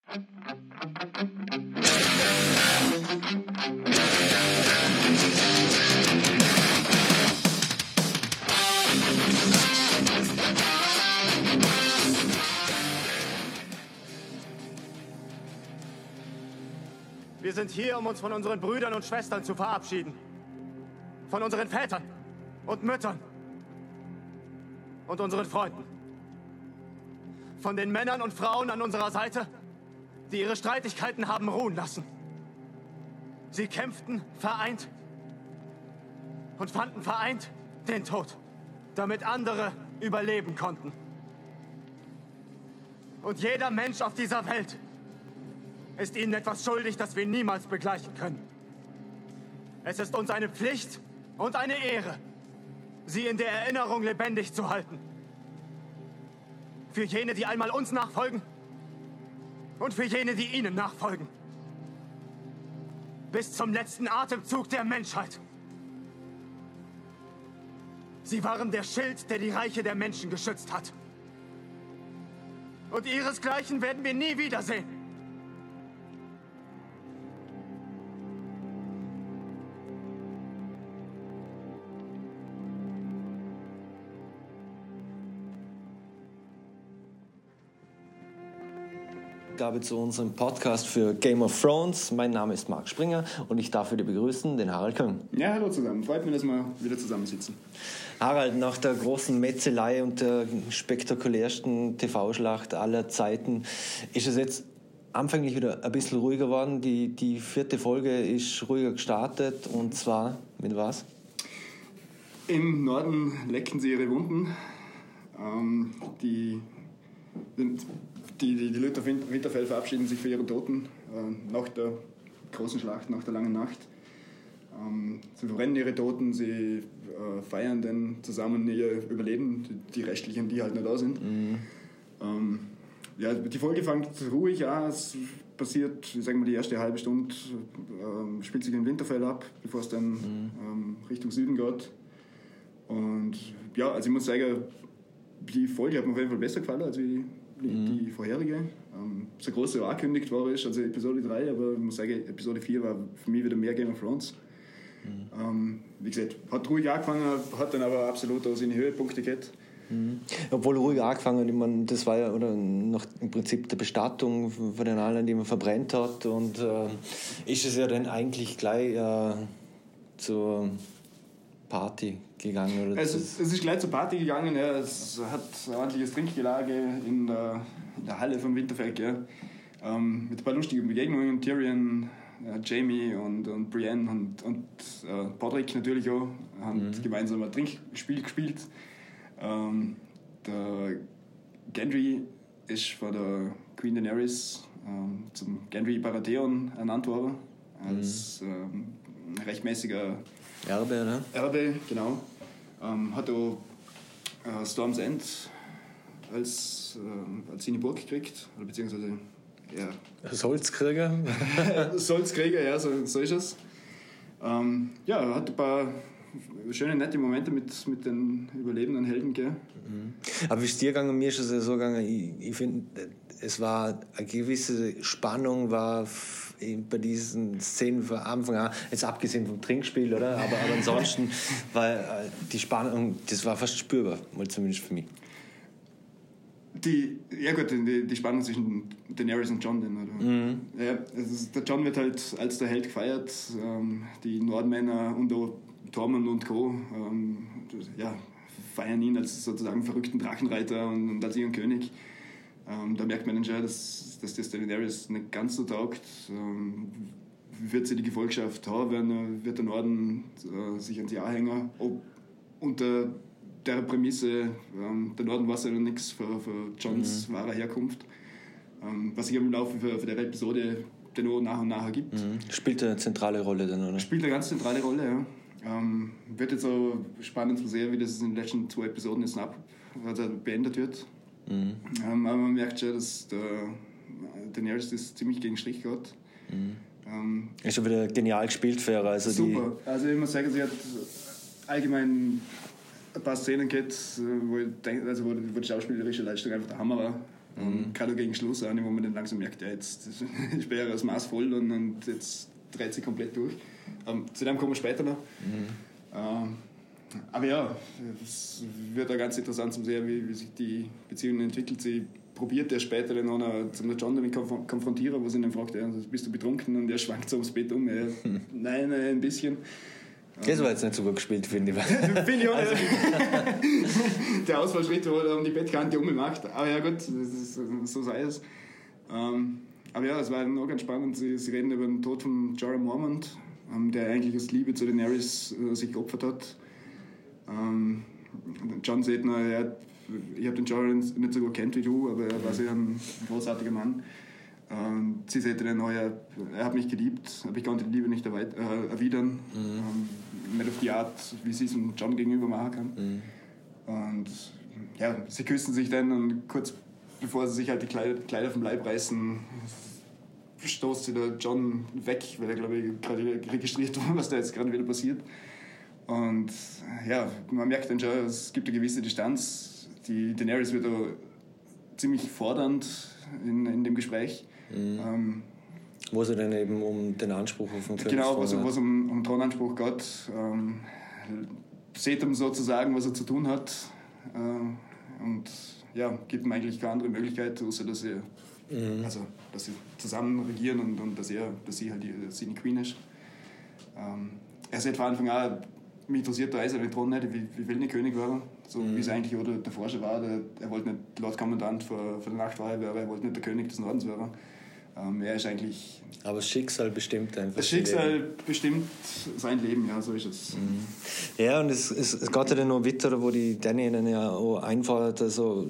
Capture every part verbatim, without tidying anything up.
Wir sind hier, um uns von unseren Brüdern und Schwestern zu verabschieden. Von unseren Vätern und Müttern und unseren Freunden. Von den Männern und Frauen an unserer Seite, die ihre Streitigkeiten haben ruhen lassen. Sie kämpften vereint und fanden vereint den Tod, damit andere überleben konnten. Und jeder Mensch auf dieser Welt ist ihnen etwas schuldig, das wir niemals begleichen können. Es ist uns eine Pflicht und eine Ehre, sie in der Erinnerung lebendig zu halten. Für jene, die einmal uns nachfolgen und für jene, die ihnen nachfolgen. Bis zum letzten Atemzug der Menschheit. Sie waren der Schild, der die Reiche der Menschen geschützt hat. Und ihresgleichen werden wir nie wiedersehen. Ausgabe zu unserem Podcast für Game of Thrones. Mein Name ist Marc Springer und ich darf wieder begrüßen den Harald Köng. Ja, hallo zusammen. Freut mich, dass wir wieder zusammensitzen. Harald, nach der großen Metzelei und der spektakulärsten T V-Schlacht aller Zeiten ist es jetzt anfänglich wieder ein bisschen ruhiger geworden. Die, die vierte Folge ist ruhiger gestartet und zwar mit was? Im Norden lecken sie ihre Wunden. Ähm, die Die, die, die Leute auf Winterfell verabschieden sich für ihre Toten äh, nach der großen Schlacht, nach der langen Nacht. Ähm, sie verbrennen ihre Toten, sie äh, feiern dann zusammen ihr Überleben, die, die Restlichen, die halt nicht da sind. Mhm. Ähm, ja, die Folge fängt ruhig an, es passiert, ich sage mal, die erste halbe Stunde äh, spielt sich in Winterfell ab, bevor es dann mhm. ähm, Richtung Süden geht. Und ja, also ich muss sagen, die Folge hat mir auf jeden Fall besser gefallen als die die mhm. vorherige. Ähm, so groß so angekündigt war ist, also Episode drei, aber ich muss sagen, Episode vier war für mich wieder mehr Game of Thrones. Mhm. Ähm, wie gesagt, hat ruhig angefangen, hat dann aber absolut auch seine Höhepunkte gehabt. Mhm. Obwohl ruhig angefangen, ich meine, das war ja oder nach im Prinzip der Bestattung von den allen, die man verbrennt hat, und äh, ist es ja dann eigentlich gleich äh, zur Party gegangen? Oder es, ist, es ist gleich zur Party gegangen, ja. Es hat ein ordentliches Trinkgelage in der, in der Halle vom Winterfell, ja. ähm, mit ein paar lustigen Begegnungen. Tyrion, äh, Jaime und, und Brienne und, und äh, Podrick natürlich auch haben mhm. gemeinsam ein Trinkspiel gespielt. Ähm, der Gendry ist von der Queen Daenerys ähm, zum Gendry Baratheon ernannt worden, als mhm. ähm, rechtmäßiger Erbe, ne? Erbe, genau. Ähm, hat auch äh, Storm's End als, äh, als seine Burg gekriegt, oder beziehungsweise, ja. Solzkrieger? Solzkrieger, ja, so, so ist es. Ähm, ja, hat ein paar schöne, nette Momente mit, mit den überlebenden Helden, gell? Mhm. Aber wie es dir gegangen, mir ist es ja so gegangen, ich, ich finde, es war eine gewisse Spannung, war bei diesen Szenen von Anfang an, jetzt abgesehen vom Trinkspiel, oder? Aber, aber ansonsten war die Spannung, das war fast spürbar, mal zumindest für mich. Die, ja gut, die, die Spannung zwischen Daenerys und Jon, oder? Mhm. Ja, ist, der Jon wird halt als der Held gefeiert, ähm, die Nordmänner und auch Tormund und Co. Ähm, ja, feiern ihn als sozusagen verrückten Drachenreiter und, und als ihren König. Ähm, da merkt man dann schon, dass, dass das Daenerys nicht ganz so taugt. Ähm, wird sie die Gefolgschaft haben, wird der Norden äh, sich ans Jahr hängen. Ob unter der Prämisse, ähm, der Norden weiß ja noch nichts für, für Jons mhm. wahre Herkunft. Ähm, was sich im Laufe für, für der Episode dann auch nach und nach ergibt. Mhm. Spielt eine zentrale Rolle dann, oder? Spielt eine ganz zentrale Rolle, ja. Ähm, wird jetzt auch spannend zu sehen, wie das in den letzten zwei Episoden jetzt ab, also beendet wird. Mhm. Ähm, aber man merkt schon, dass der Daenerys das ziemlich gegen Strich geht. Mhm. Ähm, ist schon wieder genial gespielt für ihre. Also super. Die also ich muss sagen, sie hat allgemein ein paar Szenen gehabt, wo, ich denk, also wo die schauspielerische Leistung einfach der Hammer war. Und gerade gegen Schluss auch, wo man dann langsam merkt, ja, jetzt ist Bayern das Maß voll und, und jetzt dreht sie komplett durch. Ähm, zu dem kommen wir später noch. Mhm. Ähm, aber ja, es wird auch ganz interessant zu sehen, wie, wie sich die Beziehung entwickelt. Sie probiert er später dann auch zum John damit konf- konfrontieren, wo sie ihn fragt, ja, bist du betrunken? Und er schwankt so ums Bett um. Ja, hm. Nein, ein bisschen. Das war jetzt nicht so gut gespielt, finde ich. Finde ich auch also. Der Ausfallschritt, wo er um die Bettkante ummacht. Aber ja gut, das ist, so sei es. Ähm, aber ja, es war noch ganz spannend. Sie, sie reden über den Tod von Jorah Mormont, ähm, der eigentlich aus Liebe zu Daenerys äh, sich geopfert hat. Ähm, John sagt noch, er, ich habe den Jorah nicht so gut kennt wie du, aber er war sehr ein großartiger Mann. Ähm, sie sagte dann auch, er, er hat mich geliebt, aber ich konnte die Liebe nicht erweit- äh, erwidern. Mhm. Ähm, nicht auf die Art, wie sie es dem John gegenüber machen kann. Mhm. Und ja, sie küssen sich dann und kurz bevor sie sich halt die Kleider, Kleider vom Leib reißen, stoßt sie der John weg, weil er, glaube ich, gerade registriert war, was da jetzt gerade wieder passiert. Und ja, man merkt dann schon, es gibt eine gewisse Distanz. Die Daenerys wird da ziemlich fordernd in, in dem Gespräch. Mhm. Ähm, wo sie dann eben um den Anspruch auf den König Genau, wo es um, um Thronanspruch geht. Ähm, seht ihm sozusagen, was er zu tun hat. Äh, und ja, gibt ihm eigentlich keine andere Möglichkeit, außer dass sie, mhm. also, dass sie zusammen regieren und, und dass, er, dass sie halt die, seine Queen ist. Ähm, er sagt von Anfang an, mich interessiert der eiserne Thron nicht, wie, wie will nicht König werden, so mhm. wie es eigentlich oder der Forscher war. Der, er wollte nicht Lord Kommandant für, für die Nachtwache werden, er wollte nicht der König des Nordens werden. Ähm, er ist eigentlich... Aber das Schicksal bestimmt einfach. Das Schicksal bestimmt sein Leben, ja, so ist es. Mhm. Ja, und es, es, es geht ja dann noch weiter, wo die Dani dann ja auch einfordert, also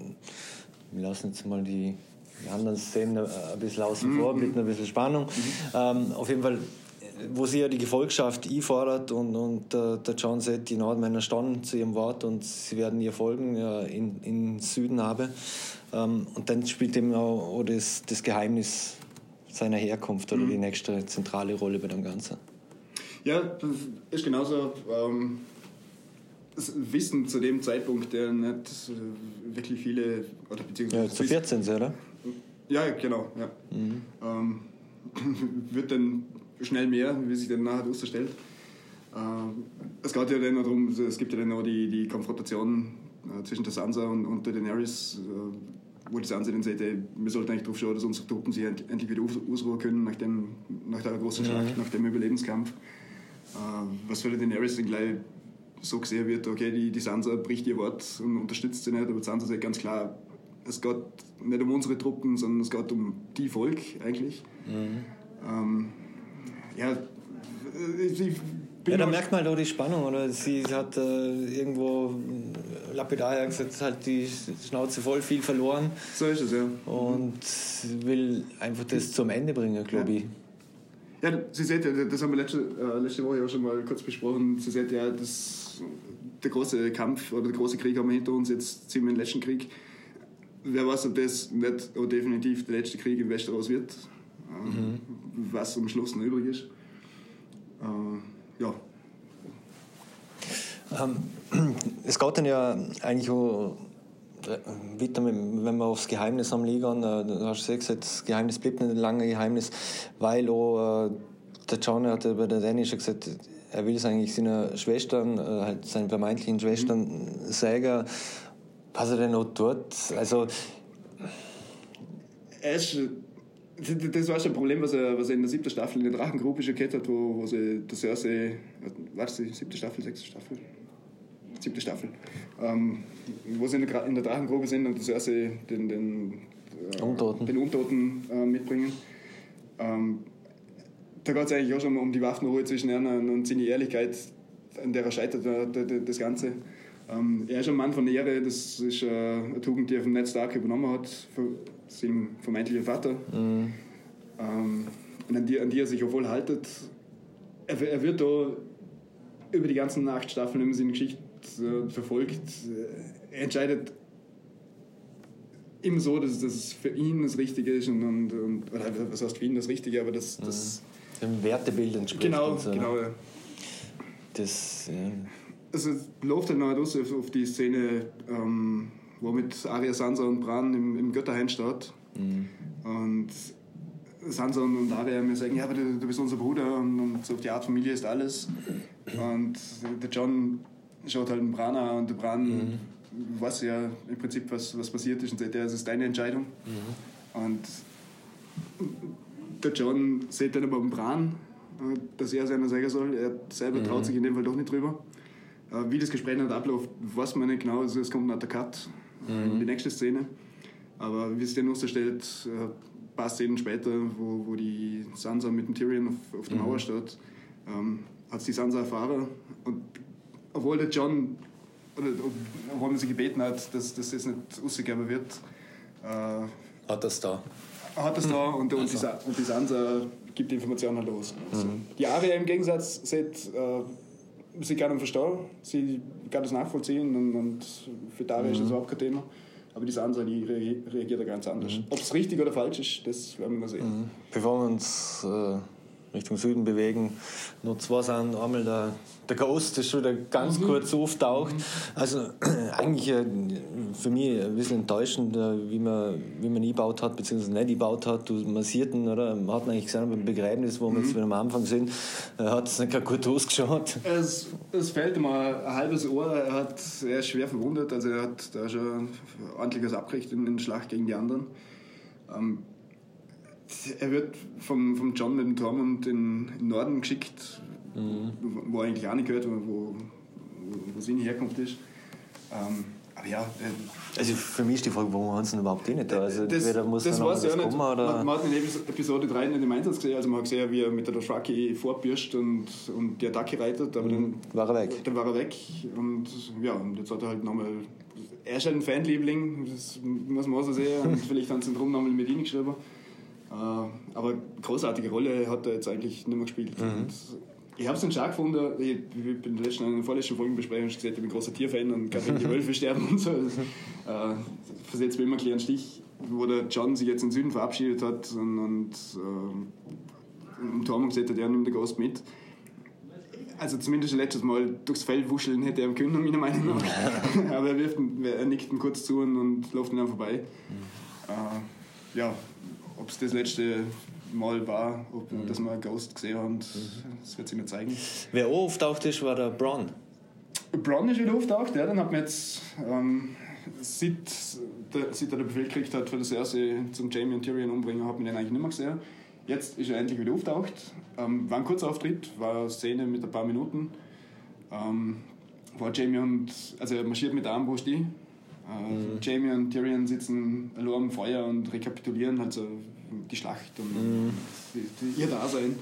wir lassen jetzt mal die, die anderen Szenen ein bisschen außen vor, mhm. mit ein bisschen Spannung. Mhm. Ähm, auf jeden Fall, wo sie ja die Gefolgschaft einfordert und, und äh, der John sagt, die Nordmänner standen zu ihrem Wort und sie werden ihr folgen, ja, in, in Süden habe. Ähm, und dann spielt eben auch, auch das, das Geheimnis seiner Herkunft oder mhm. die nächste zentrale Rolle bei dem Ganzen. Ja, das ist genauso. Ähm, das Wissen zu dem Zeitpunkt, der nicht äh, wirklich viele... Oder beziehungsweise ja, zu vierzehn, oder? Ja, genau. Ja. Mhm. Ähm, wird dann schnell mehr, wie sich dann nachher herausstellt. Ähm, es geht ja dann noch darum, es gibt ja dann noch die, die Konfrontation äh, zwischen der Sansa und, und der Daenerys, äh, wo die Sansa dann sagt, ey, wir sollten eigentlich darauf schauen, dass unsere Truppen sich endlich wieder ausruhen können nach, dem, nach der großen Schlacht, mhm. nach dem Überlebenskampf. Äh, was für die Daenerys dann gleich so gesehen wird, okay, die, die Sansa bricht ihr Wort und unterstützt sie nicht, aber die Sansa sagt ganz klar, es geht nicht um unsere Truppen, sondern es geht um die Volk eigentlich. Mhm. Ähm, ja, ich ja, da merkt man halt auch die Spannung, oder? Sie hat äh, irgendwo lapidar gesagt, halt die Schnauze voll, viel verloren. So ist es, ja. Und will einfach das zum Ende bringen, glaube ja. ich. Ja, sie sagt ja, das haben wir letzte, äh, letzte Woche auch schon mal kurz besprochen, sie sagt ja, das, der große Kampf oder der große Krieg haben wir hinter uns, jetzt ziehen wir den letzten Krieg. Wer weiß, ob das nicht oder definitiv der letzte Krieg in Westeros wird, äh, mhm. was am Schluss noch übrig ist. Äh, ja. Ähm, es geht dann ja eigentlich auch weiter, wenn wir aufs Geheimnis am Liegen, äh, du hast gesagt, das Geheimnis bleibt nicht ein langes Geheimnis, weil auch äh, der John hat bei der Dani schon gesagt, er will es eigentlich seinen Schwestern, äh, halt seinen vermeintlichen Schwestern mhm. sagen, was er denn noch tut. Also er ist, das war schon ein Problem, was er, was er in der siebten Staffel in der Drachengrube schon gehabt hat, wo, wo sie der Cersei, was die siebte Staffel, sechste Staffel? Siebte Staffel. Ähm, wo sie in der, in der Drachengrube sind und der Cersei den, den, äh, Untoten, den Untoten äh, mitbringen. Ähm, da geht es eigentlich auch schon um die Waffenruhe zwischen ihnen und seine Ehrlichkeit, an der er scheitert, äh, das Ganze. Ähm, er ist ein Mann von Ehre, das ist äh, eine Tugend, die er von Ned Stark übernommen hat, von seinem vermeintlichen Vater. Mhm. Ähm, und an die, an die er sich auch wohl haltet. Er, er wird da über die ganzen acht Staffeln, wenn man seine Geschichte äh, verfolgt, äh, er entscheidet immer so, dass das für ihn das Richtige ist und, und, und oder was heißt für ihn das Richtige, aber das, das dem Wertebild entspricht. Genau, so, genau. Ne? Das, ja. Also es läuft halt noch raus auf die Szene, ähm, war mit Arya, Sansa und Bran im, im Götterhain steht. Mhm. Und Sansa und Arya mir sagen, ja, aber du, du bist unser Bruder und, und so auf die Art Familie ist alles. Und der Jon schaut halt den Bran an und der Bran mhm. weiß ja im Prinzip, was, was passiert ist und sagt, ja, das ist deine Entscheidung. Mhm. Und der Jon sieht dann aber den Bran, dass er seiner sagen soll. Er selber mhm. traut sich in dem Fall doch nicht drüber. Wie das Gespräch dann abläuft, weiß man nicht genau. Also es kommt nach der Cut mhm. in die nächste Szene. Aber wie es dann ausstellt, ein paar Szenen später, wo, wo die Sansa mit dem Tyrion auf, auf der Mauer mhm. steht, ähm, hat die Sansa erfahren. Und obwohl der Jon, oder obwohl man sie gebeten hat, dass, dass das nicht ausgegeben wird, äh, hat das da. Hat das da und, und, also. die, und die Sansa gibt die Informationen halt los. Also mhm. Die Arya im Gegensatz sieht, äh, sie kann ihn verstehen, sie kann das nachvollziehen und, und für Daria mhm. ist das überhaupt kein Thema. Aber die Sansa, die reagiert da ganz anders. Mhm. Ob es richtig oder falsch ist, das werden wir mal sehen. Mhm. Bevor wir uns äh, Richtung Süden bewegen, nur zwei sind. Einmal der, der Ghost, der schon wieder ganz mhm. kurz auftaucht. Mhm. Also eigentlich äh, für mich ein bisschen enttäuschend, äh, wie man wie man eingebaut hat, beziehungsweise nicht eingebaut hat. Du massierten, oder? Man hat eigentlich gesehen beim Begräbnis, wo wir mhm. jetzt wieder am Anfang sind, äh, hat es nicht gut ausgeschaut. Es, es fehlt ihm ein halbes Ohr. Er, hat, er ist schwer verwundet, also er hat da schon ordentliches abgekriegt in der Schlacht gegen die anderen. Ähm, Er wird vom, vom Jon mit dem Tormund in den Norden geschickt, mhm. wo, wo er eigentlich auch nicht gehört, wo, wo, wo seine Herkunft ist. Ähm, aber ja. Äh, also für mich ist die Frage, warum haben sie ihn überhaupt nicht da? Also das muss das weiß ich auch nicht. Kommen, oder? Man, man hat in Episode drei nicht im Einsatz gesehen. Also man hat gesehen, wie er mit der Dothraki vorbürscht und, und die Attacke reitet. Aber mhm. dann war er weg. Dann war er weg. Und ja, und jetzt hat er halt nochmal. Er ist halt ein Fanliebling, das muss man auch so sehen. Und vielleicht haben sie ihn drum nochmal mit ihm geschrieben. Aber großartige Rolle hat er jetzt eigentlich nicht mehr gespielt. Mhm. Ich habe es dann schade gefunden, ich bin in der letzten, in der vorletzten Folge besprechen und gesagt, ich bin ein großer Tierfan und kann, wenn die Wölfe sterben und so. Das äh, versetzt mir immer einen kleinen Stich, wo der Jon sich jetzt in den Süden verabschiedet hat und, und äh, im Tormund gesagt hat, er nimmt den Ghost mit. Also zumindest letztes Mal durchs Feld wuscheln hätte er ihm können, meiner Meinung nach. Aber er, wirft ihn, er nickt ihn kurz zu und, und läuft ihn dann vorbei. Mhm. Äh, ja. Ob es das letzte Mal war, ob, mhm. dass wir einen Ghost gesehen haben, das wird sich mir zeigen. Wer auch auftaucht ist, war der Bronn. Bronn ist wieder auftaucht, ja, dann hat man jetzt, ähm, seit, der, seit er den Befehl gekriegt hat, für das erste zum Jaime und Tyrion umbringen, hat man den eigentlich nicht mehr gesehen. Jetzt ist er endlich wieder auftaucht. Ähm, war ein kurzer Auftritt, war eine Szene mit ein paar Minuten. Ähm, war Jaime und, also er marschiert mit der Armbrust ein. Uh, mhm. Jaime und Tyrion sitzen allein am Feuer und rekapitulieren halt so die Schlacht und mhm. die, die, ihr Dasein.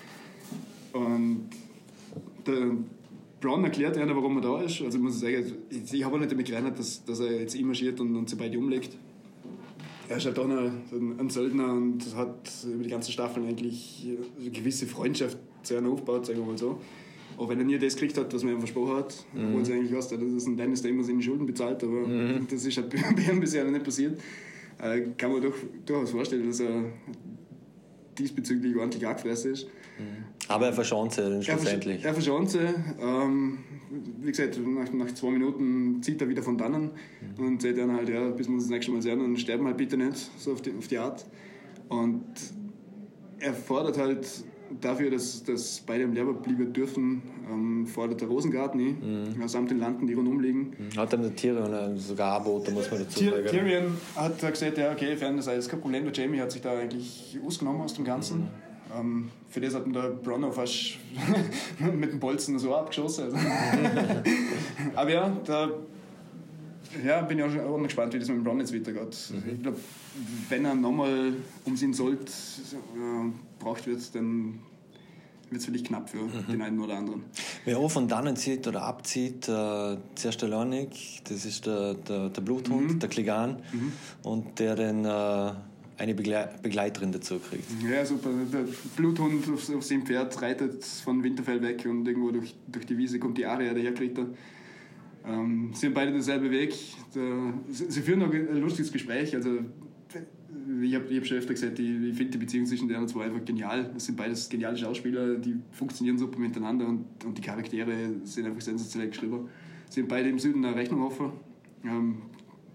Und der Bronn erklärt einer, warum er da ist. Also ich muss sagen, ich, ich habe auch nicht damit gerechnet, dass, dass er jetzt einmarschiert und, und sie beide umlegt. Er ist halt auch noch ein, ein Söldner und hat über die ganzen Staffeln eigentlich eine gewisse Freundschaft zu einer aufgebaut, sagen wir mal so. Auch wenn er nie das gekriegt hat, was man ihm versprochen hat, mhm. obwohl es eigentlich was, das ist ein Dennis, der immer seine Schulden bezahlt, aber mhm. das ist halt bei ihm bisher noch nicht passiert. Äh, kann man doch durchaus vorstellen, dass er diesbezüglich ordentlich angefressen ist. Mhm. Aber er verschont sie dann schlussendlich. Er verschont sie. Ähm, wie gesagt, nach, nach zwei Minuten zieht er wieder von dannen mhm. und sagt dann halt, ja, bis wir uns das nächste Mal sehen, dann sterben halt bitte nicht, so auf die, auf die Art. Und er fordert halt dafür, dass, dass beide am Leben bleiben dürfen, ähm, fordert der Rosengarten ein, mhm. samt den Landen, die rundum liegen. Mhm. Hat dann der Tyrion sogar Abo, da muss man dazu sagen. Tyrion hat gesagt, ja, okay, fern das alles kein Problem. Der Jaime hat sich da eigentlich ausgenommen aus dem Ganzen. Mhm. Ähm, für das hat der Bronn fast mit dem Bolzen so abgeschossen. Also. Aber ja, da ja, bin ich auch, schon, auch gespannt, wie das mit dem Bronn jetzt weitergeht. Mhm. Ich glaube, wenn er nochmal um seinen Sold äh, braucht wird, dann wird es vielleicht knapp für mhm. den einen oder anderen. Wer auch von dannen zieht oder abzieht, äh, zuerst der Lornik, das ist der, der, der Bluthund, mhm. der Kligan, mhm. und der dann äh, eine Begle- Begleiterin dazu kriegt. Ja, super. Der Bluthund auf, auf seinem Pferd reitet von Winterfell weg und irgendwo durch, durch die Wiese kommt die Arya daherkriegt. Ähm, sie haben beide denselben Weg. Der, sie, sie führen auch ein lustiges Gespräch. Also, ich habe hab schon öfter gesagt, ich, ich finde die Beziehung zwischen den zwei einfach genial. Es sind beides geniale Schauspieler, die funktionieren super miteinander und, und die Charaktere sind einfach sensationell geschrieben. Sie haben beide im Süden eine Rechnung offen. Ähm,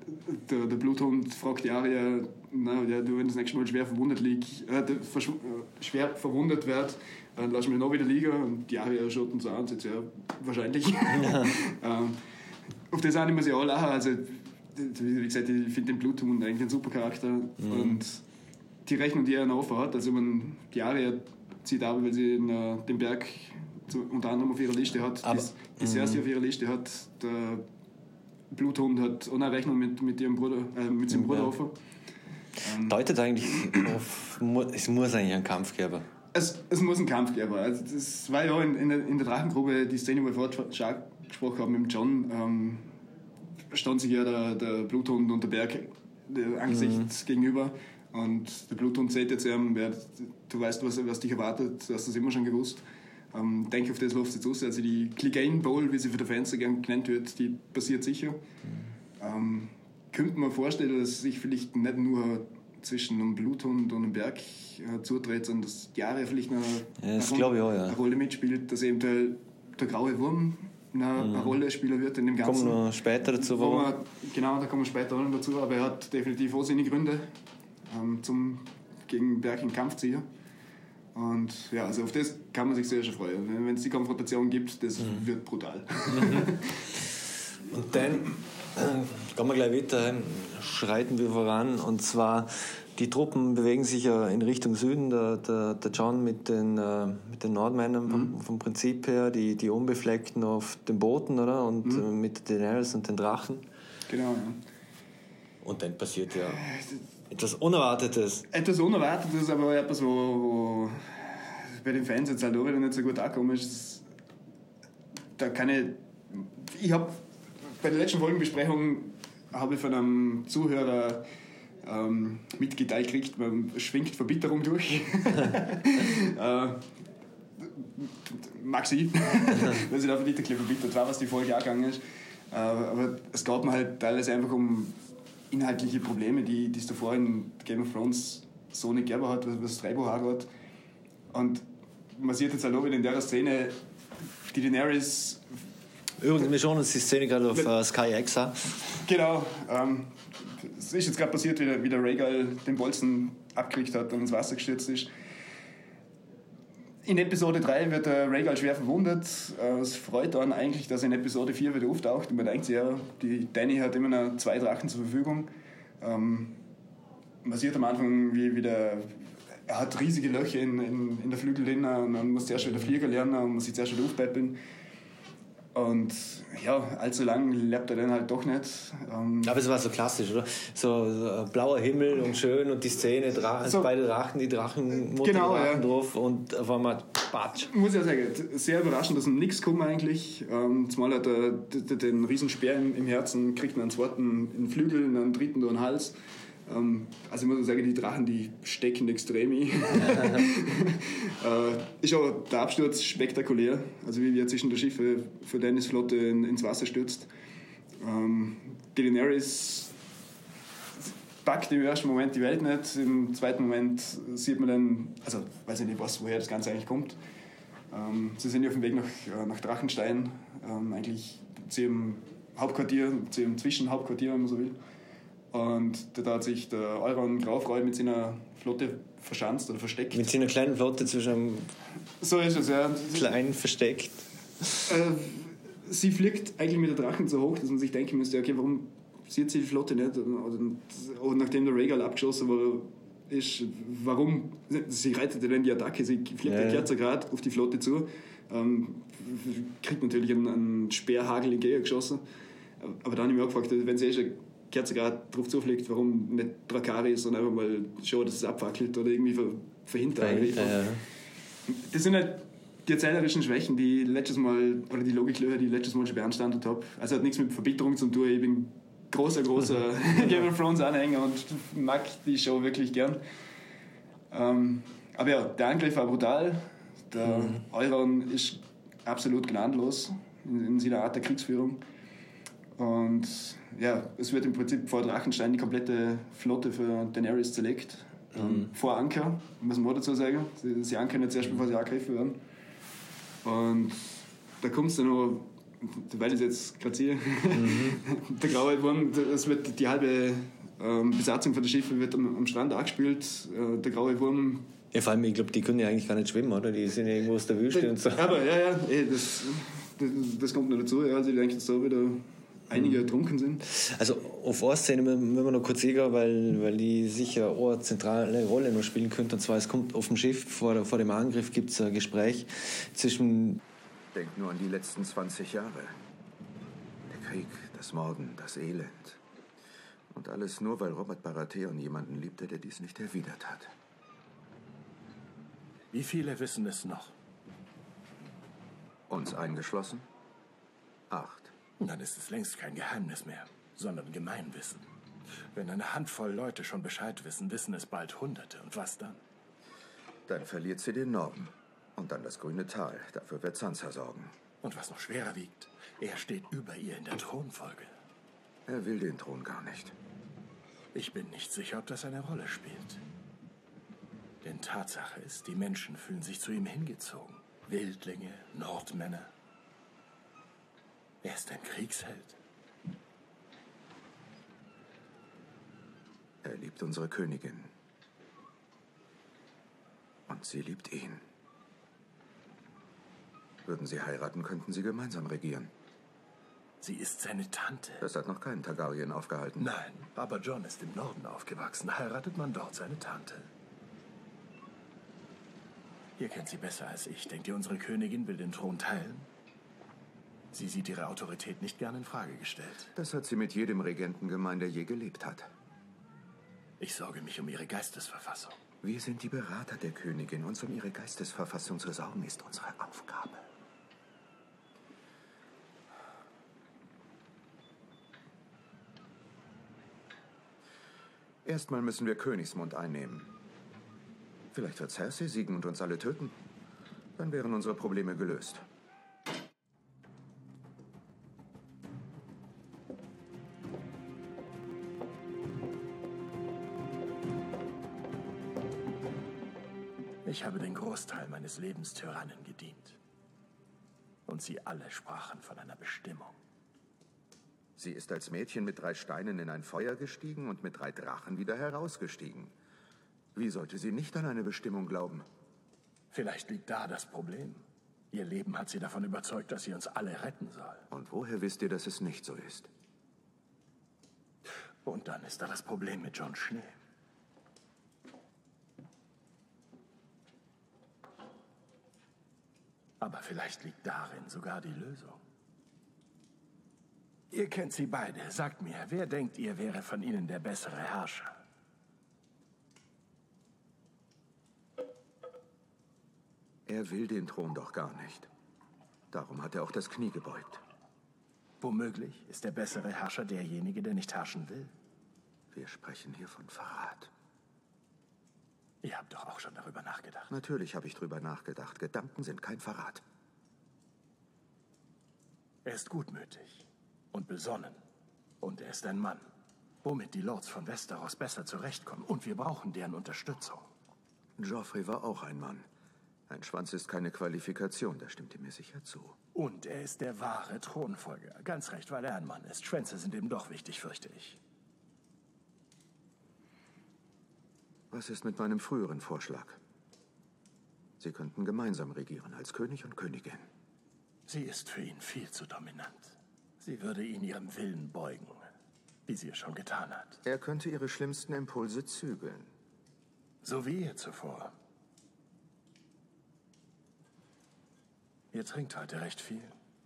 der, der Bluthund fragt die Arya, na, ja, du, wenn das nächste Mal schwer verwundet liegt, äh, schwer verwundet wird, dann lass mich noch wieder liegen. Und die Arya schaut uns so an und sagt, ja, wahrscheinlich. Ja. ähm, auf das auch nicht mehr sehr lachen. Also, wie gesagt, ich finde den Bluthund eigentlich ein super Charakter. Mhm. Und die Rechnung, die er noch hat, also man, die Arya zieht aber, weil sie in, uh, den Berg zu, unter anderem auf ihrer Liste hat, aber, die, die Cersei auf ihrer Liste hat, der Bluthund hat auch eine Rechnung mit, mit ihrem Bruder, äh, mit seinem Bruder offen. Ähm, Deutet eigentlich auf, es muss eigentlich einen Kampf geben. Es, es muss einen Kampf geben. Also das war ja in, in, der, in der Drachengrube die Szene, wo wir vorher gesprochen haben mit John. Ähm, stand sich ja der, der Bluthund und der Berg der Angesicht mhm. gegenüber. Und der Bluthund sagt jetzt, ähm, wer, du weißt, was, was dich erwartet, du hast das immer schon gewusst. Ähm, denke, auf das läuft es jetzt aus. Also die Clegane Bowl, wie sie für die Fans gern genannt wird, die passiert sicher. Mhm. Ähm, könnte man vorstellen, dass sich vielleicht nicht nur zwischen einem Bluthund und einem Berg äh, zutritt, sondern dass die Arya vielleicht noch ja, das eine, Rolle, auch, ja. eine Rolle mitspielt, dass eventuell der graue Wurm eine, mhm. eine Rolle spielen wird in dem Ganzen. Kommen wir später dazu. Wo man, genau, da kommen wir später auch noch dazu, aber er hat definitiv auch seine Gründe ähm, zum gegen Berg in Kampf ziehen. Und ja, also auf das kann man sich sehr schon freuen. Wenn es die Konfrontation gibt, das mhm. wird brutal. Und dann äh, gehen wir gleich weiter, schreiten wir voran. Und zwar, die Truppen bewegen sich ja in Richtung Süden. Der, der, der John mit den, äh, mit den Nordmännern mhm. vom, vom Prinzip her, die, die Unbefleckten auf den Booten, oder? Und mhm. äh, mit Daenerys und den Drachen. Genau, ja. Und dann passiert ja etwas Unerwartetes. Etwas Unerwartetes, aber etwas, wo, wo bei den Fans jetzt halt auch wieder nicht so gut angekommen ist. Da kann ich... Ich habe bei der letzten Folgenbesprechung habe ich von einem Zuhörer ähm, mitgeteilt gekriegt, man schwingt Verbitterung durch. äh, Maxi, weil sie da nicht ein bisschen verbittert war, was die Folge angegangen ist. Äh, aber es gab mir halt teilweise einfach um inhaltliche Probleme, die, die es davor in Game of Thrones so nicht gegeben hat, was das Drehbuch angeht. Und man sieht jetzt halt auch wieder in der Szene, die Daenerys... Übrigens, wir schauen uns die Szene gerade auf uh, Sky X an. Genau. Ähm, es ist jetzt gerade passiert, wie der, wie der Rhaegal den Bolzen abgekriegt hat und ins Wasser gestürzt ist. In Episode drei wird der Rhaegal schwer verwundet. Es freut dann eigentlich, dass er in Episode vier wieder auftaucht. Und man denkt sich, ja, die Dany hat immer noch zwei Drachen zur Verfügung. Ähm, man sieht am Anfang, wie, wie der, er hat riesige Löcher in, in, in der Flügel drin und man muss zuerst wieder fliegen lernen und muss sich zuerst wieder aufpäppeln. Und ja, allzu lang lebt er dann halt doch nicht. Ähm Aber es war so klassisch, oder? So, so blauer Himmel und schön und die Szene, Drachen, so, beide Drachen, die Drachen, Mutter genau, Drachen ja. drauf und auf einmal Patsch. Muss ich ja sagen, sehr überraschend, dass nichts kommt eigentlich. Ähm, zumal hat er den Riesenspeer im, im Herzen, kriegt einen zweiten in den Flügel, einen dritten durch den Hals. Ähm, also ich muss sagen, die Drachen, die stecken extrem ein. äh, ist auch der Absturz spektakulär, also wie er zwischen der Schiffe für Daenerys Flotte in, ins Wasser stürzt. Ähm, die Daenerys packt im ersten Moment die Welt nicht, im zweiten Moment sieht man dann, also weiß ich nicht, was, woher das Ganze eigentlich kommt. Ähm, sie sind ja auf dem Weg nach, äh, nach Drachenstein, ähm, eigentlich zu ihrem Hauptquartier, zu ihrem Zwischenhauptquartier, wenn man so will. Und da hat sich der Euron Graufreu mit seiner Flotte verschanzt oder versteckt. Mit seiner kleinen Flotte zwischen einem so ist es, ja. kleinen versteckt. Äh, sie fliegt eigentlich mit der Drachen so hoch, dass man sich denken müsste, okay, warum sieht sie die Flotte nicht? Und, und nachdem der Rhaegal abgeschossen war, ist, warum, sie reitet dann die Attacke, sie fliegt ja, ja. Kerzer Grad auf die Flotte zu, ähm, kriegt natürlich einen, einen Speerhagel entgegengeschossen. Aber dann habe ich mich auch gefragt, wenn sie eh schon Kerze gerade drauf zufliegt, warum nicht Dracarys und einfach mal schauen, dass es abfackelt oder irgendwie ver- verhindert. Ja. Das sind halt die erzählerischen Schwächen, die letztes Mal, oder die Logiklöcher, die ich letztes Mal schon beanstandet habe. Also hat nichts mit Verbitterung zu tun. Ich bin großer, großer Game of Thrones Anhänger und mag die Show wirklich gern. Ähm, aber ja, der Angriff war brutal. Der mhm. Euron ist absolut gnadenlos in, in seiner Art der Kriegsführung. Und ja, es wird im Prinzip vor Drachenstein die komplette Flotte für Daenerys zerlegt. Mhm. Ähm, vor Anker, muss man dazu sagen. Sie, sie ankern jetzt erst, bevor sie angegriffen werden. Und da kommt es dann noch weil ich jetzt gerade sehe, mhm. der graue Wurm, das wird die halbe ähm, Besatzung von der Schiffe wird am, am Strand angespielt. Äh, der graue Wurm. Ja, vor allem, ich glaube, die können ja eigentlich gar nicht schwimmen, oder? Die sind ja irgendwo aus der Wüste das, und so. Aber ja, ja, ey, das, das, das kommt noch dazu. Ja, also ich denke, dass da wieder einige mhm. ertrunken sind. Also auf eine Szene müssen wir noch kurz eingehen, weil, weil die sicher auch eine zentrale Rolle noch spielen könnte. Und zwar, es kommt auf dem Schiff, vor, vor dem Angriff gibt es ein Gespräch zwischen... Denk nur an die letzten zwanzig Jahre. Der Krieg, das Morden, das Elend. Und alles nur, weil Robert Baratheon jemanden liebte, der dies nicht erwidert hat. Wie viele wissen es noch? Uns eingeschlossen? Acht. Dann ist es längst kein Geheimnis mehr, sondern Gemeinwissen. Wenn eine Handvoll Leute schon Bescheid wissen, wissen es bald Hunderte. Und was dann? Dann verliert sie den Norden. Und dann das grüne Tal. Dafür wird Sansa sorgen. Und was noch schwerer wiegt, er steht über ihr in der Thronfolge. Er will den Thron gar nicht. Ich bin nicht sicher, ob das eine Rolle spielt. Denn Tatsache ist, die Menschen fühlen sich zu ihm hingezogen. Wildlinge, Nordmänner. Er ist ein Kriegsheld. Er liebt unsere Königin. Und sie liebt ihn. Würden sie heiraten, könnten sie gemeinsam regieren. Sie ist seine Tante. Das hat noch keinen Targaryen aufgehalten. Nein, aber Jon ist im Norden aufgewachsen. Heiratet man dort seine Tante. Ihr kennt sie besser als ich. Denkt ihr, unsere Königin will den Thron teilen? Sie sieht ihre Autorität nicht gern in Frage gestellt. Das hat sie mit jedem Regenten gemein, der je gelebt hat. Ich sorge mich um ihre Geistesverfassung. Wir sind die Berater der Königin. Uns um ihre Geistesverfassung zu sorgen, ist unsere Aufgabe. Erstmal müssen wir Königsmund einnehmen. Vielleicht wird Cersei siegen und uns alle töten. Dann wären unsere Probleme gelöst. Ich habe den Großteil meines Lebens Tyrannen gedient. Und sie alle sprachen von einer Bestimmung. Sie ist als Mädchen mit drei Steinen in ein Feuer gestiegen und mit drei Drachen wieder herausgestiegen. Wie sollte sie nicht an eine Bestimmung glauben? Vielleicht liegt da das Problem. Ihr Leben hat sie davon überzeugt, dass sie uns alle retten soll. Und woher wisst ihr, dass es nicht so ist? Und dann ist da das Problem mit Jon Schnee. Aber vielleicht liegt darin sogar die Lösung. Ihr kennt sie beide. Sagt mir, wer denkt ihr, wäre von ihnen der bessere Herrscher? Er will den Thron doch gar nicht. Darum hat er auch das Knie gebeugt. Womöglich ist der bessere Herrscher derjenige, der nicht herrschen will. Wir sprechen hier von Verrat. Ihr habt doch auch schon darüber nachgedacht. Natürlich habe ich darüber nachgedacht. Gedanken sind kein Verrat. Er ist gutmütig und besonnen. Und er ist ein Mann, womit die Lords von Westeros besser zurechtkommen. Und wir brauchen deren Unterstützung. Joffrey war auch ein Mann. Ein Schwanz ist keine Qualifikation, da stimmt ihr mir sicher zu. Und er ist der wahre Thronfolger. Ganz recht, weil er ein Mann ist. Schwänze sind eben doch wichtig, fürchte ich. Was ist mit meinem früheren Vorschlag? Sie könnten gemeinsam regieren, als König und Königin. Sie ist für ihn viel zu dominant. Sie würde ihn ihrem Willen beugen, wie sie es schon getan hat. Er könnte ihre schlimmsten Impulse zügeln. So wie ihr zuvor. Ihr trinkt heute recht viel.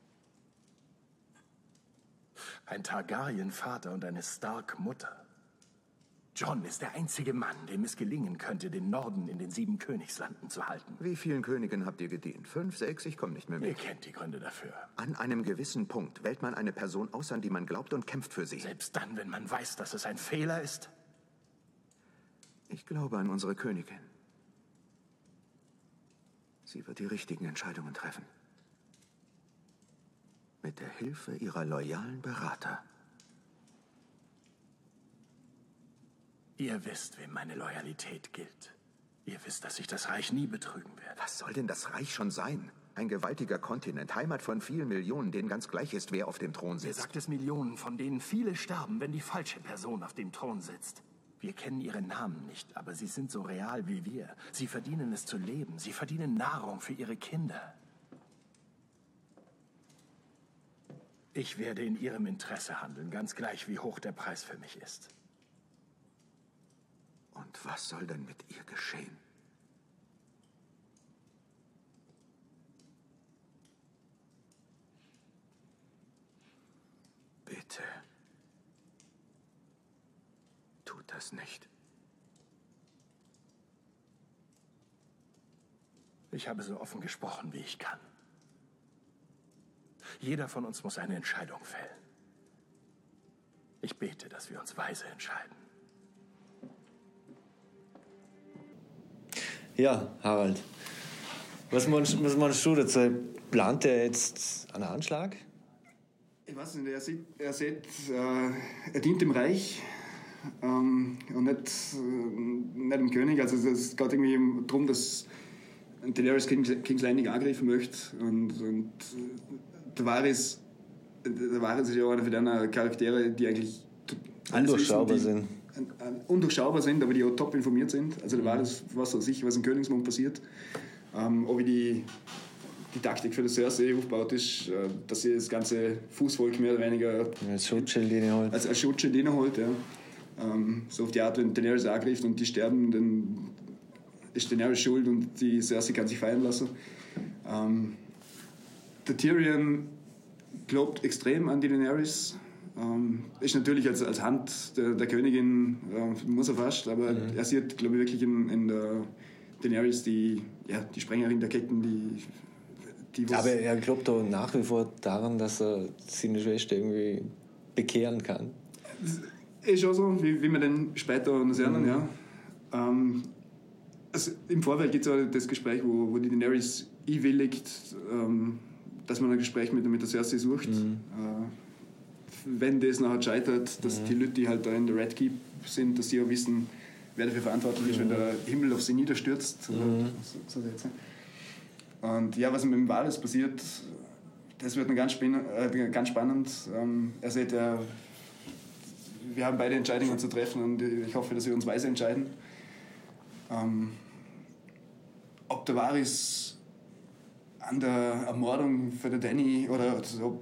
Ein Targaryen-Vater und eine Stark-Mutter. Jon ist der einzige Mann, dem es gelingen könnte, den Norden in den sieben Königslanden zu halten. Wie vielen Königen habt ihr gedient? Fünf, sechs? Ich komme nicht mehr mit. Ihr kennt die Gründe dafür. An einem gewissen Punkt wählt man eine Person aus, an die man glaubt und kämpft für sie. Selbst dann, wenn man weiß, dass es ein Fehler ist? Ich glaube an unsere Königin. Sie wird die richtigen Entscheidungen treffen. Mit der Hilfe ihrer loyalen Berater. Ihr wisst, wem meine Loyalität gilt. Ihr wisst, dass ich das Reich nie betrügen werde. Was soll denn das Reich schon sein? Ein gewaltiger Kontinent, Heimat von vielen Millionen, denen ganz gleich ist, wer auf dem Thron Wer sitzt. sagt es Millionen, von denen viele sterben, wenn die falsche Person auf dem Thron sitzt? Wir kennen ihre Namen nicht, aber sie sind so real wie wir. Sie verdienen es zu leben. Sie verdienen Nahrung für ihre Kinder. Ich werde in ihrem Interesse handeln, ganz gleich, wie hoch der Preis für mich ist. Und was soll denn mit ihr geschehen? Bitte. Tut das nicht. Ich habe so offen gesprochen, wie ich kann. Jeder von uns muss eine Entscheidung fällen. Ich bete, dass wir uns weise entscheiden. Ja, Harald. Was meinst, was meinst du dazu? Plant er jetzt einen Anschlag? Ich weiß nicht, er sieht, er, sieht, äh, er dient dem Reich ähm, und nicht, äh, nicht dem König. Also es geht irgendwie darum, dass Daenerys King's, King's Landing angreifen möchte. Und, und der Varys, der Varys ist ja einer von den Charaktere, die eigentlich undurchschaubar wissen, sind. Die, äh, undurchschaubar sind, aber die auch top informiert sind. Also der Varys weiß auch sicher, was im Königsmund passiert. Ähm, auch wie die die Taktik für das Cersei aufgebaut ist, dass sie das ganze Fußvolk mehr oder weniger als Schutzschild holt. Als, als Schutzschild holt, ja. Ähm, so auf die Art, wenn Daenerys angreift und die sterben, dann ist Daenerys schuld und die Cersei kann sich feiern lassen. Ähm, der Tyrion glaubt extrem an die Daenerys. Ähm, ist natürlich als, als Hand der, der Königin, äh, muss er fast, aber mhm. er sieht, glaube ich, wirklich in, in der Daenerys die, ja, die Sprengerin der Ketten, die Aber er glaubt doch nach wie vor daran, dass er seine Schwester irgendwie bekehren kann. Ist auch so, wie, wie wir dann später noch sehen, mhm. ja. Ähm, also im Vorfeld gibt es ja das Gespräch, wo, wo die Daenerys einwilligt, ähm, dass man ein Gespräch mit, mit der Cersei sucht. Mhm. Äh, wenn das nachher scheitert, dass mhm. die Leute, die halt da in der Red Keep sind, dass sie auch wissen, wer dafür verantwortlich ist, mhm. wenn der Himmel auf sie niederstürzt. Mhm. So, so jetzt, Und ja, was mit dem Varys passiert, das wird noch ganz, äh, ganz spannend. Ähm, er sagt, äh, wir haben beide Entscheidungen zu treffen und ich hoffe, dass wir uns weise entscheiden. Ähm, ob der Varys an der Ermordung für der Dany oder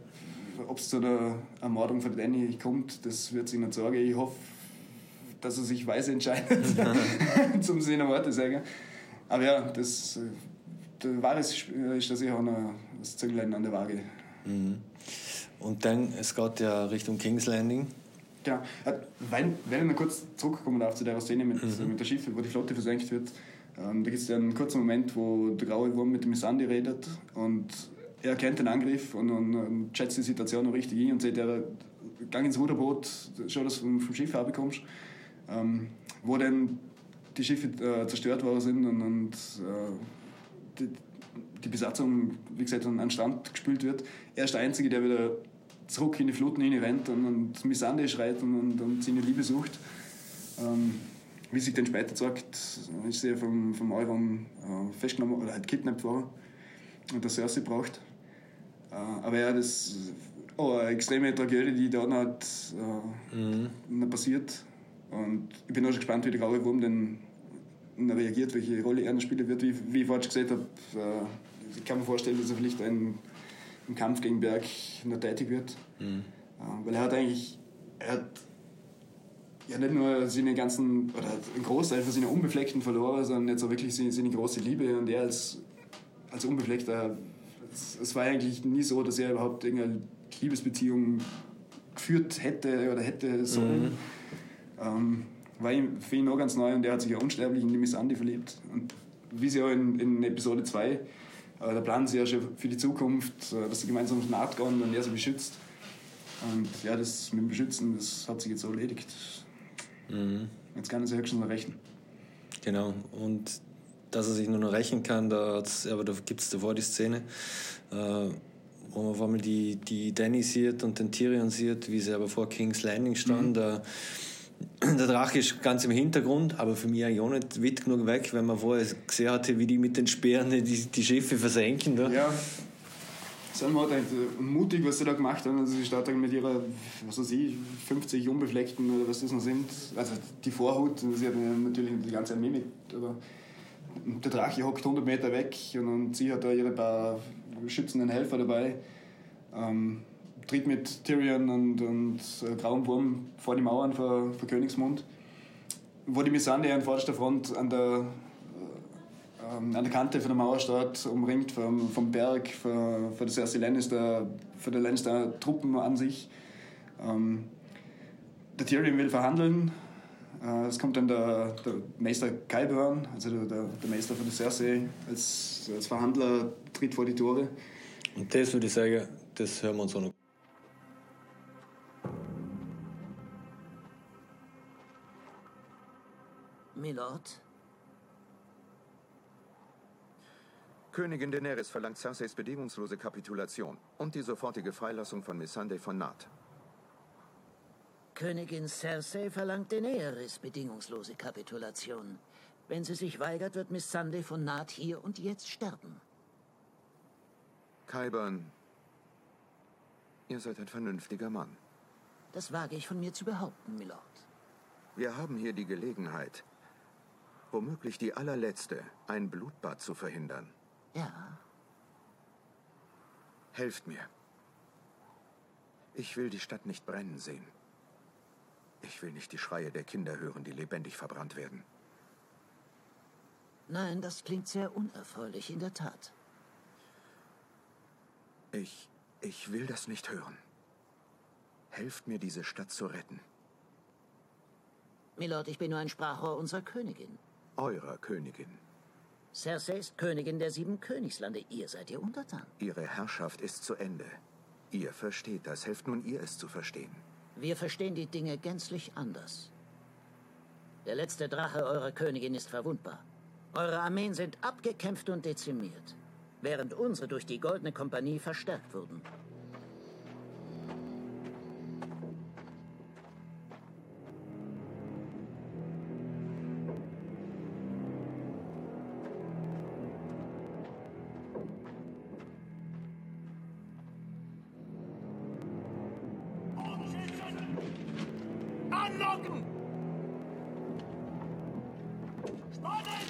ob es zu der Ermordung für der Dany kommt, das wird sich nicht sagen. Ich hoffe, dass er sich weise entscheidet, zum seine Worte sagen. Aber ja, das... Der Varys ist da sicher auch noch das Zünglein an der Waage. Mhm. Und dann, es geht ja Richtung King's Landing. Genau. Wenn, wenn wir noch kurz zurückkommen darf zu der Szene mit, mhm. mit der Schiffe, wo die Flotte versenkt wird, ähm, da gibt es ja einen kurzen Moment, wo der graue Wurm mit dem Missandei redet und er erkennt den Angriff und, und, und schätzt die Situation noch richtig ein und sagt, er gang ins Ruderboot, schau, dass du vom, vom Schiff herbekommst, ähm, wo dann die Schiffe äh, zerstört worden sind und, und äh, Die, die Besatzung, wie gesagt, an den Strand gespült wird. Er ist der Einzige, der wieder zurück in die Fluten rennt und, und Missandei schreit und, und, und seine Liebe sucht. Ähm, wie sich dann später zeigt, ist sie vom, vom Euron äh, festgenommen oder halt kidnappt worden und der Cersei braucht. Äh, aber ja, das ist oh, eine extreme Tragödie, die da noch, äh, mhm. noch passiert. Und ich bin auch schon gespannt, wie der graue Wurm dann reagiert, welche Rolle er spielen wird. Wie, wie ich vorhin gesagt habe, äh, ich kann mir vorstellen, dass er vielleicht ein, im Kampf gegen Berg noch tätig wird. Mhm. Äh, weil er hat eigentlich, er hat ja nicht nur seine ganzen, oder einen Großteil von seinen Unbefleckten verloren, sondern jetzt auch wirklich seine, seine große Liebe. Und er als, als Unbefleckter, es, es war eigentlich nie so, dass er überhaupt irgendeine Liebesbeziehung geführt hätte oder hätte sollen. Mhm. Ähm, war für ihn auch ganz neu und er hat sich ja unsterblich in die Missandei verliebt. Und wie sie auch in, in Episode zwei, äh, da planen sie ja schon für die Zukunft, äh, dass sie gemeinsam auf den Markt gehen und er sie beschützt. Und ja, das mit dem Beschützen, das hat sich jetzt so erledigt. Mhm. Jetzt kann er sich höchstens noch rächen. Genau, und dass er sich nur noch rächen kann, da, aber da gibt es davor die Szene, äh, wo man vor allem die, die Dany sieht und den Tyrion sieht, wie sie aber vor King's Landing stand. Mhm. Da Der Drache ist ganz im Hintergrund, aber für mich eigentlich auch nicht weit genug weg, wenn man vorher gesehen hatte, wie die mit den Speeren die, die Schiffe versenken. Da. Ja, Selma hat eigentlich mutig, was sie da gemacht haben. Also sie startet mit ihrer, was weiß ich, fünfzig unbefleckten, oder was das noch sind. Also die Vorhut, sie hat natürlich die ganze Armee mit. Aber der Drache hockt hundert Meter weg und sie hat da ihre paar schützenden Helfer dabei. Ähm, tritt mit Tyrion und, und äh, Grauem Wurm vor die Mauern vor, vor Königsmund, wo die Missandei an vorderster Front an der, äh, an der Kante von der Mauer steht, umringt vom, vom Berg, von, von der Cersei Lannister, von der Lannister Truppen an sich. Ähm, der Tyrion will verhandeln. Äh, es kommt dann der, der Meister Qyburn, also der, der, der Meister von der Cersei, als, als Verhandler tritt vor die Tore. Und das würde ich sagen, das hören wir uns auch noch. Milord? Königin Daenerys verlangt Cerseis bedingungslose Kapitulation und die sofortige Freilassung von Missandei von Naht. Königin Cersei verlangt Daenerys bedingungslose Kapitulation. Wenn sie sich weigert, wird Missandei von Naht hier und jetzt sterben. Qyburn, ihr seid ein vernünftiger Mann. Das wage ich von mir zu behaupten, Milord. Wir haben hier die Gelegenheit, womöglich die allerletzte, ein Blutbad zu verhindern. Ja. Helft mir. Ich will die Stadt nicht brennen sehen. Ich will nicht die Schreie der Kinder hören, die lebendig verbrannt werden. Nein, das klingt sehr unerfreulich, in der Tat. Ich, ich will das nicht hören. Helft mir, diese Stadt zu retten. Milord, ich bin nur ein Sprachrohr unserer Königin. Eurer Königin. Cersei ist Königin der sieben Königslande. Ihr seid ihr Untertan. Ihre Herrschaft ist zu Ende. Ihr versteht das. Helft nun ihr, es zu verstehen. Wir verstehen die Dinge gänzlich anders. Der letzte Drache eurer Königin ist verwundbar. Eure Armeen sind abgekämpft und dezimiert, während unsere durch die Goldene Kompanie verstärkt wurden. Anlocken! Spannen!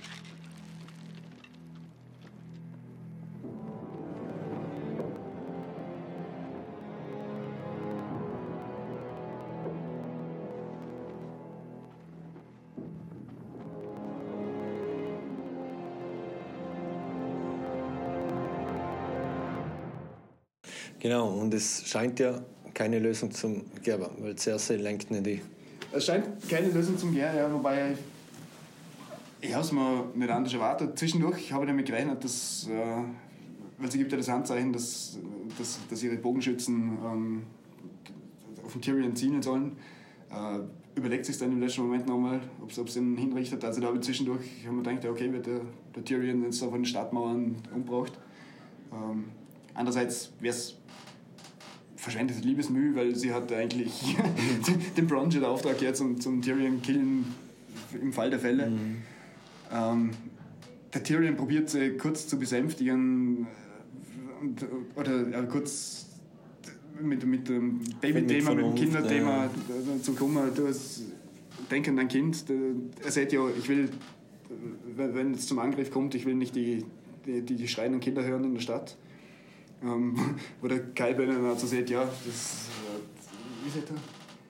Genau, und es scheint ja keine Lösung zum geben, weil Cersei lenkt nicht die. Es scheint keine Lösung zum geben, ja, wobei ich, ich habe es mir nicht anders erwartet. Zwischendurch habe ich damit gerechnet, dass, äh, weil sie gibt ja das Handzeichen, dass, dass, dass ihre Bogenschützen ähm, auf den Tyrion zielen sollen. Äh, überlegt sich dann im letzten Moment nochmal, ob es ihn hinrichtet. Also da habe ich zwischendurch hab mir gedacht, okay, wird der, der Tyrion jetzt auf den Stadtmauern umgebracht. Ähm, andererseits wäre es verschwendetes Liebesmüh, weil sie hat eigentlich den Bronn den Auftrag jetzt zum, zum Tyrion killen im Fall der Fälle. Mhm. Ähm, der Tyrion probiert sie kurz zu besänftigen und, oder äh, kurz mit, mit dem Baby-Thema, mit, mit dem Kinderthema ja. zu kommen. Du hast denk an dein Kind. Er sagt ja, ich will, wenn es zum Angriff kommt, ich will nicht die, die, die schreienden Kinder hören in der Stadt. Ähm, wo der Qyburn dann also sagt, ja, das. Wie sagt er?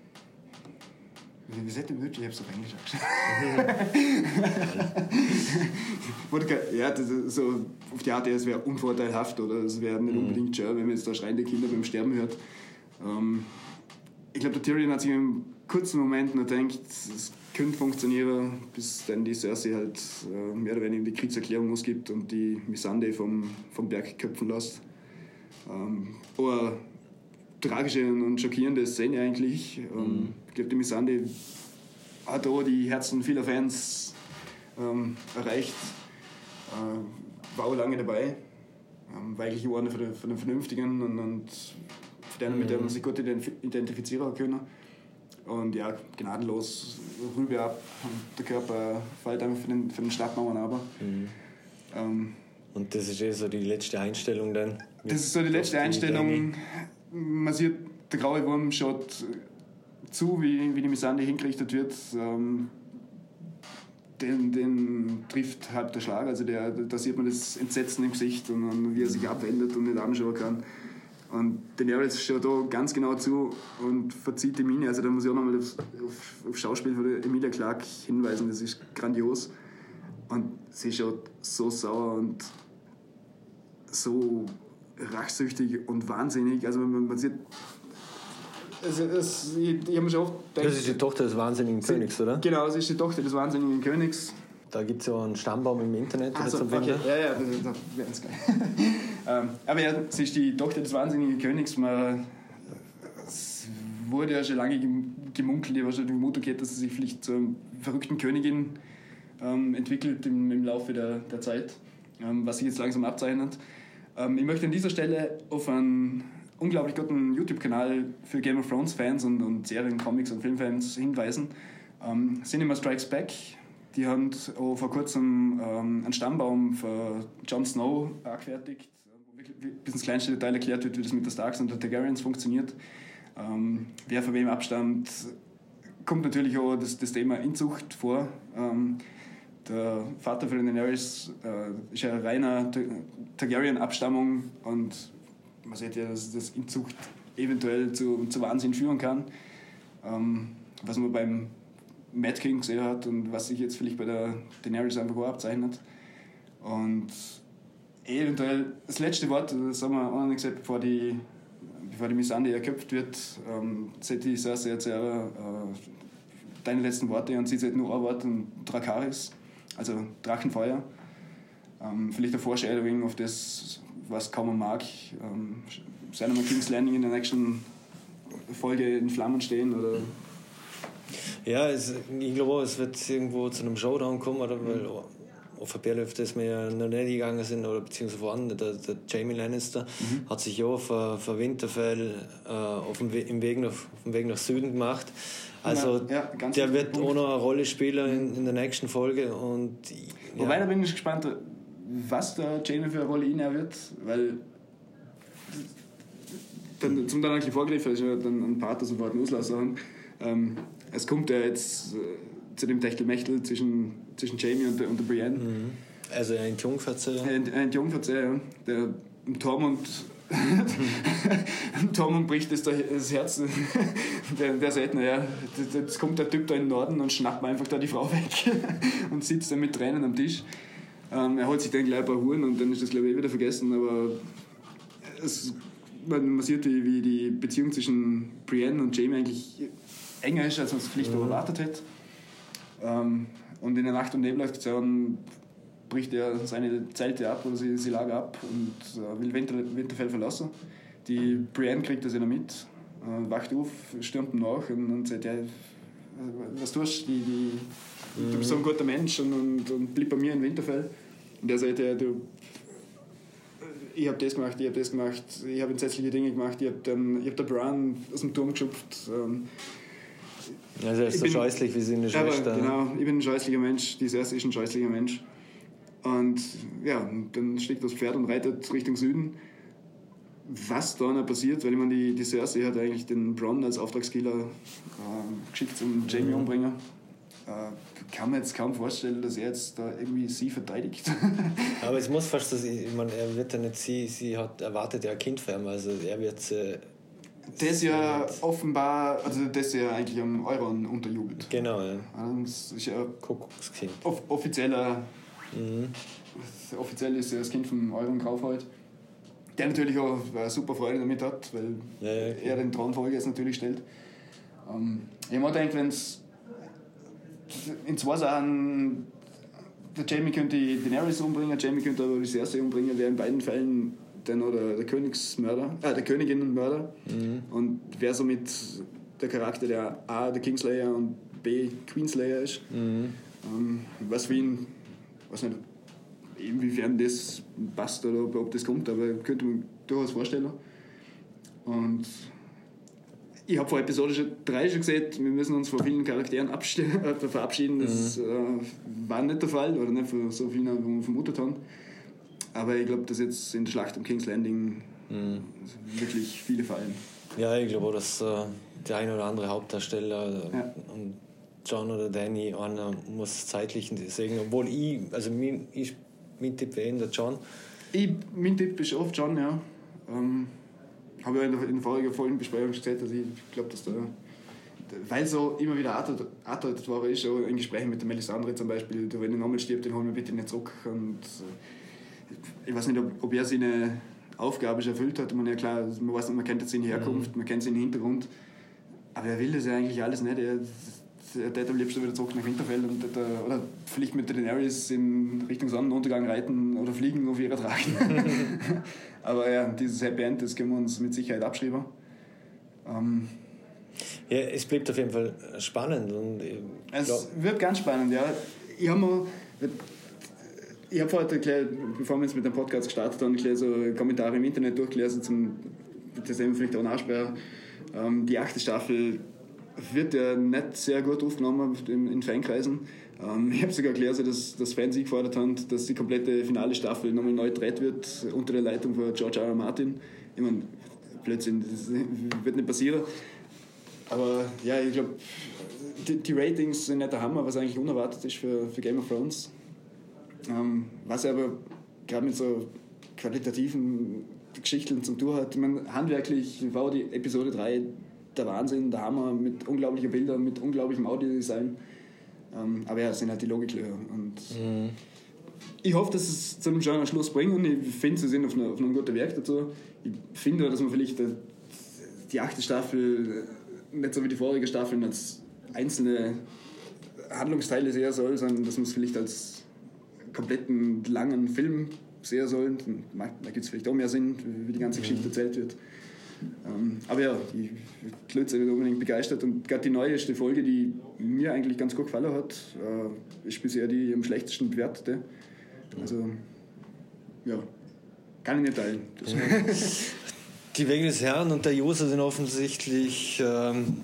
Wie sagt er wirklich? Ich hab's auf Englisch angeschaut. Ja, das ist so auf die Art, es wäre unvorteilhaft oder es wäre nicht unbedingt schön, wenn man jetzt da schreiende Kinder beim Sterben hört. Ähm, ich glaube, der Tyrion hat sich im kurzen Moment noch gedacht, es könnte funktionieren, bis dann die Cersei halt äh, mehr oder weniger die Kriegserklärung ausgibt und die Missandei vom, vom Berg köpfen lässt. Ähm, aber tragische und schockierende Szene eigentlich. Ähm, mhm. Ich glaube, die Missandei hat auch die Herzen vieler Fans ähm, erreicht. Äh, war auch lange dabei. Ähm, war eigentlich einer von den, von den Vernünftigen und, und von denen, mhm. mit denen man sich gut identifizieren können. und ja, gnadenlos rüber ab und der Körper fällt einfach für den, für den Stadtmauern aber. Mhm. Ähm, und das ist eh so die letzte Einstellung dann? Das ist so die letzte Einstellung. Man sieht, der graue Wurm schaut zu, wie, wie die Missandei hingerichtet wird. Ähm, den, den trifft halb der Schlag. Also der, da sieht man das Entsetzen im Gesicht und, und wie er sich abwendet und nicht anschauen kann. Und Daenerys schaut da ganz genau zu und verzieht die Miene. Also da muss ich auch nochmal auf, auf, auf Schauspiel von der Emilia Clarke hinweisen. Das ist grandios. Und sie schaut so sauer und so rachsüchtig und wahnsinnig. Also man, man sieht... Also es, ich ich habe mir schon oft gedacht, das ist die Tochter des wahnsinnigen sie, Königs, oder? Genau, sie ist die Tochter des wahnsinnigen Königs. Da gibt es ja einen Stammbaum im Internet. Also, okay. Ja, ja, das ist ganz geil. ähm, aber ja, sie ist die Tochter des wahnsinnigen Königs. Man, es wurde ja schon lange gemunkelt, ich habe schon die Vermutung gehabt, dass sie sich vielleicht zur verrückten Königin ähm, entwickelt im, im Laufe der, der Zeit, ähm, was sich jetzt langsam abzeichnet. Ähm, ich möchte an dieser Stelle auf einen unglaublich guten YouTube-Kanal für Game of Thrones-Fans und, und Serien-, Comics- und Filmfans hinweisen. Ähm, Cinema Strikes Back. Die haben auch vor kurzem ähm, einen Stammbaum für Jon Snow angefertigt, wo wirklich bis ins kleinste Detail erklärt wird, wie das mit der Starks und der Targaryens funktioniert. Ähm, wer von wem abstammt, kommt natürlich auch das, das Thema Inzucht vor. Ähm, der Vater von Daenerys äh, ist ja reiner Targaryen-Abstammung und man sieht ja, dass das Inzucht eventuell zu, zu Wahnsinn führen kann. Ähm, was man beim Mad King gesehen hat und was sich jetzt vielleicht bei der Daenerys einfach auch abzeichnet. Und eventuell das letzte Wort, das haben wir auch noch nicht gesagt, bevor die, bevor die Missandei erköpft wird, ähm, sagt die Cersei jetzt ja, äh, deine letzten Worte und sie sagt nur ein Wort und Dracarys, also Drachenfeuer. Ähm, vielleicht eine Foreshadowing auf das, was kaum mag. Ähm, sein wir King's Landing in der nächsten Folge in Flammen stehen oder... Ja, es, ich glaube, es wird irgendwo zu einem Showdown kommen, oder? Mhm. Weil auf der Bärle, auf das wir ja noch nicht gegangen sind, oder beziehungsweise voran, der, der Jaime Lannister mhm. hat sich ja für, für Winterfell äh, auf dem We- im Weg nach, auf dem Weg nach Süden gemacht. Also ja, ja, der wird Punkt. Auch noch eine Rolle spielen in, in der nächsten Folge. Und, ja. Wobei, da bin ich gespannt, was der Jaime für eine Rolle innehaben wird, weil dann, zum dann eigentlich vorgegriffen ist ja dann ein Part, das sofort loslassen. Ähm, es kommt ja jetzt äh, zu dem Techtelmechtel zwischen, zwischen Jaime und der, und der Brienne. Mhm. Also ein Jungverzeh. Ein, ein Jungverzeh, ja. Der Tormund Tormund bricht das, das Herz. der, der sagt, naja, jetzt kommt der Typ da in den Norden und schnappt mir einfach da die Frau weg und sitzt dann mit Tränen am Tisch. Ähm, er holt sich dann gleich ein paar Huren und dann ist das, glaube ich, eh wieder vergessen. Aber es, man, man sieht, wie, wie die Beziehung zwischen Brienne und Jaime eigentlich enger ist, als man es vielleicht mhm. erwartet hätte. Ähm, und in der Nacht- und Nebelaktion bricht er seine Zelte ab oder sie, sie Lager ab und äh, will Winter, Winterfell verlassen. Die Brienne kriegt das ja noch mit, äh, wacht auf, stürmt ihm nach und, und sagt, ja, was tust du? Die, die, mhm. Du bist so ein guter Mensch und, und, und bleib bei mir in Winterfell. Und er sagt, ja, du, ich habe das gemacht, ich habe das gemacht, ich habe entsetzliche Dinge gemacht, ich habe den, hab den Bran aus dem Turm geschupft. Ähm, Also er ist so scheußlich wie seine Schwester. Aber, genau, ich bin ein scheußlicher Mensch, die Cersei ist ein scheußlicher Mensch. Und ja, dann steigt das Pferd und reitet Richtung Süden. Was da noch passiert, weil ich meine, die, die Cersei hat eigentlich den Bronn als Auftragskiller äh, geschickt zum Jaime mhm. umbringen. Äh, kann man jetzt kaum vorstellen, dass er jetzt da irgendwie sie verteidigt. Aber es muss fast, dass ich, ich meine, er wird ja nicht sie, sie hat erwartet ja ein Kind für ihn, also er wird äh, das ja offenbar, also das ja eigentlich am Euron unterjubelt. Genau, ja. Das ist ja Kuckuckskind. Off- offizieller, mhm. offiziell ist er das Kind von Euron Graufold, der natürlich auch eine super Freude damit hat, weil ja, ja, okay. er den Thronfolger jetzt natürlich stellt. Ähm, ich habe mir gedacht, wenn es in zwei Sachen, der Jaime könnte die Daenerys umbringen, Jaime könnte aber die Cersei umbringen, wäre in beiden Fällen dann oder der Königsmörder, äh, der Königinnenmörder mhm. und wäre somit der Charakter, der A, der Kingslayer und B, Queenslayer ist. Mhm. Ähm, was für ihn, weiß nicht, inwiefern das passt oder ob, ob das kommt, aber könnte man durchaus vorstellen. Und ich habe vor Episode drei schon gesagt, wir müssen uns von vielen Charakteren äh, verabschieden. Das mhm. äh, war nicht der Fall, oder nicht von so vielen, wie wir vermutet haben. Aber ich glaube, dass jetzt in der Schlacht um King's Landing mhm. wirklich viele fallen. Ja, ich glaube auch, dass äh, der ein oder andere Hauptdarsteller äh, ja. und John oder Danny, einer muss zeitlich deswegen, obwohl ich, also mein, ich, mein Tipp wäre der John. Ich, mein Tipp ist oft John, ja. Ähm, habe ja in der, in der vorigen Folgenbesprechung gesagt, dass ich glaube, dass der, weil so immer wieder angedeutet war, ist auch in Gesprächen mit der Melisandre zum Beispiel, wenn der Name stirbt, den holen wir bitte nicht zurück. Und äh, ich weiß nicht, ob, ob er seine Aufgabe schon erfüllt hat. Man, ja klar, man weiß, man kennt jetzt seine Herkunft, mhm. man kennt seinen Hintergrund, aber er will das ja eigentlich alles nicht. Er, er hätte am liebsten wieder zurück nach Winterfell und hätte, oder vielleicht mit den Daenerys in Richtung Sonnenuntergang reiten oder fliegen auf ihrer Drachen. Aber ja, dieses Happy End, das können wir uns mit Sicherheit abschreiben. Ähm, ja, es bleibt auf jeden Fall spannend. Und es glaub, wird ganz spannend, ja. Ich habe mal, ich habe heute, gleich, bevor wir jetzt mit dem Podcast gestartet haben, gleich so Kommentare im Internet durchgelesen, zum, das eben vielleicht auch nachsprechen. Ähm, die achte Staffel wird ja nicht sehr gut aufgenommen in, in Fankreisen. Ähm, ich habe sogar gelesen, dass, dass Fans gefordert haben, dass die komplette finale Staffel nochmal neu gedreht wird unter der Leitung von George R. R. Martin. Ich meine, Blödsinn, das wird nicht passieren. Aber ja, ich glaube, die, die Ratings sind nicht der Hammer, was eigentlich unerwartet ist für, für Game of Thrones. Ähm, was aber gerade mit so qualitativen Geschichten zum Tun hat. Ich meine, handwerklich war die Episode drei der Wahnsinn, der Hammer, mit unglaublichen Bildern, mit unglaublichem Audiodesign. Ähm, aber ja, das sind halt die Logiklöcher. Und mhm. ich hoffe, dass es zu einem schönen Schluss bringt und ich finde, sie sind auf, eine, auf einem guten Werk dazu. Ich finde, dass man vielleicht die, die achte Staffel nicht so wie die vorige Staffel als einzelne Handlungsteile sehen soll, sondern dass man es vielleicht als kompletten langen Film sehen soll. Da gibt es vielleicht auch mehr Sinn, wie die ganze Geschichte erzählt wird. Ähm, aber ja, ich bin nicht unbedingt begeistert und gerade die neueste Folge, die mir eigentlich ganz gut gefallen hat, äh, ist bisher die am schlechtesten bewertete. Also, ja, kann ich nicht teilen. Die Wege des Herrn und der User sind offensichtlich ähm,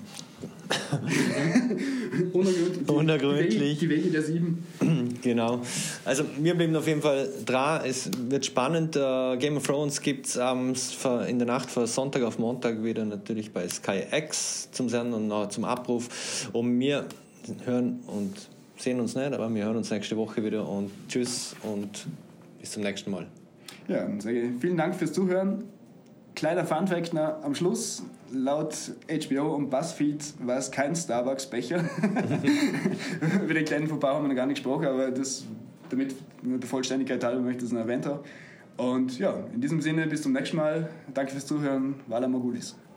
unergründlich. unergründlich. Die Wege, die Wege der Sieben. Genau. Also wir bleiben auf jeden Fall dran. Es wird spannend. Uh, Game of Thrones gibt es um, in der Nacht von Sonntag auf Montag wieder natürlich bei Sky X zum Senden und noch zum Abruf. Und wir hören und sehen uns nicht, aber wir hören uns nächste Woche wieder und tschüss und bis zum nächsten Mal. Ja, und sage vielen Dank fürs Zuhören. Kleiner Funfact noch am Schluss. Laut H B O und BuzzFeed war es kein Starbucks-Becher. Über den kleinen Fauxpas haben wir noch gar nicht gesprochen, aber das, damit der Vollständigkeit halber möchte ich das noch erwähnt haben. Und ja, in diesem Sinne, bis zum nächsten Mal. Danke fürs Zuhören. Vala Mogulis.